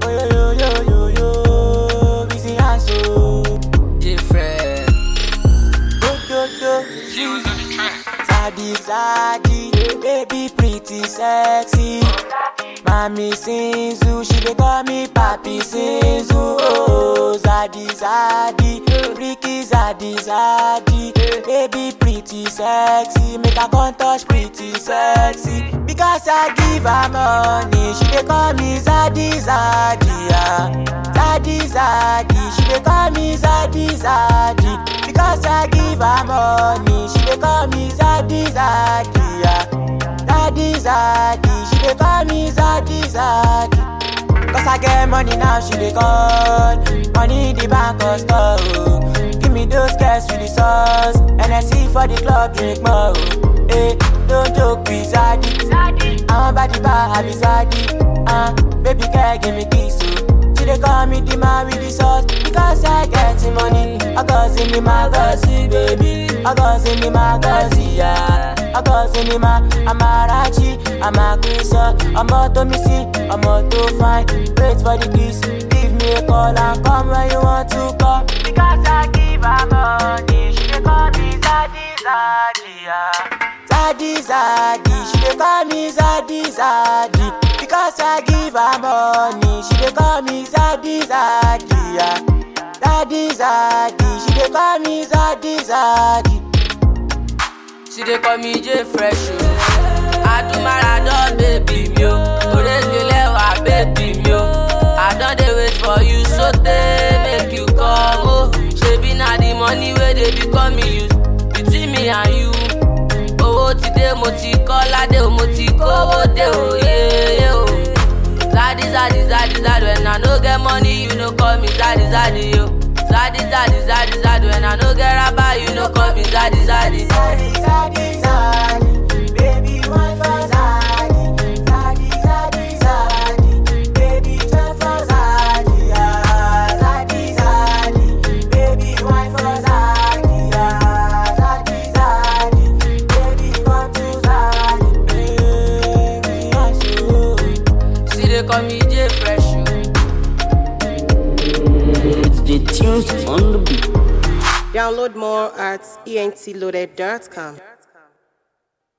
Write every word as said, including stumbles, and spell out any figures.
yo yo yo yo yo, busy and so different. do do do. She was on the track. Zaddy zaddy, baby pretty sexy. Mami Sinzu, she dey call me Papi Sinzu. Oh, zaddy zaddy, freaky zaddy zaddy, baby pretty sexy. Make her come touch pretty sexy. Because I give her money, she dey call me zaddy zaddy. Yeah. Zaddy zaddy, she dey call me zaddy zaddy. Because I give her money, she dey call me zaddy zaddy. Yeah. Zaddy zaddy, she dey call me zaddy zaddy. Cause I get money now, she dey call. Money in the bank or store, oh. Give me those cash with the sauce. N S C for the club, drink more, oh. Hey, don't joke with zaddy. I want body bar, I be zaddy. Uh, baby girl, give me kiss, oh. She dey call me the man with the sauce. Because I get the money, I got in the magazine, baby. I got in the magazine, yeah. I got in the ma, I'm a rachi, I'm a Chrisa. I'm a to me see, I'm a to find. Wait for the kiss, give me a call and come when you want to come. Because I give her money, she dey call me zaddy zaddy, yeah. Zaddy zaddy, she dey call me zaddy zaddy. Because I give her money, she dey call me zaddy zaddy, yeah. Zaddy zaddy, she dey call me zaddy zaddy. She dey call me J Fresh, oh. I do Maradona, baby, me, oh. Orege lewa, baby, me, oh. I don dey wait for you, so they make you come, oh. Shebi na the money where they be coming use between me and you. Owó ti dé, mo ti kọ́lá dé, mo ti kówó dé, oh yeah, yeah, oh. Zaddy, zaddy, zaddy, zaddy, when I no get money, you no call me zaddy, zaddy, yo. Zaddy, zaddy, zaddy, zaddy, when I no get rabba, you no call me zaddy, zaddy. Zaddy, zaddy, zaddy, baby, why for zaddy? Zaddy, zaddy, zaddy, baby, turn for zaddy, yeah. Zaddy, zaddy, baby, why for zaddy, yeah. Zaddy, zaddy, baby, come to zaddy, baby, I should. She dey call me J Fresh, oh. The tunes on the beat. Download more at e n t loaded dot com.